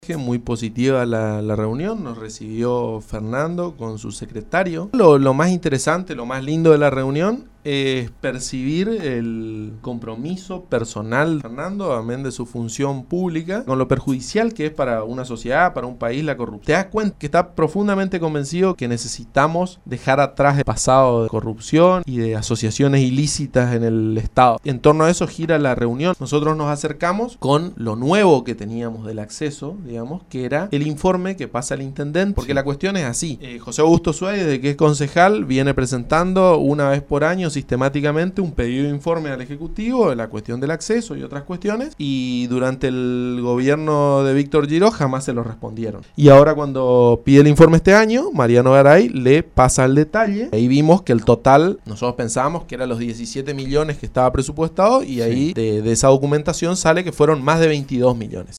Muy positiva la reunión, nos recibió Fernando con su secretario. Lo más interesante, lo más lindo de la reunión es percibir el compromiso personal de Fernando, amén de su función pública, con lo perjudicial que es para una sociedad, para un país la corrupción. Te das cuenta que está profundamente convencido que necesitamos dejar atrás el pasado de corrupción y de asociaciones ilícitas en el Estado. En torno a eso gira la reunión. Nosotros nos acercamos con lo nuevo que teníamos del acceso, digamos, que era el informe que pasa al intendente, porque la cuestión es así. José Augusto Suárez, desde que es concejal, viene presentando una vez por año sistemáticamente un pedido de informe al Ejecutivo de la cuestión del acceso y otras cuestiones, y durante el gobierno de Víctor Giró jamás se lo respondieron. Y ahora cuando pide el informe este año, Mariano Garay le pasa el detalle. Ahí vimos que el total, nosotros pensábamos que eran los 17 millones que estaba presupuestado, y ahí de esa documentación sale que fueron más de 22 millones.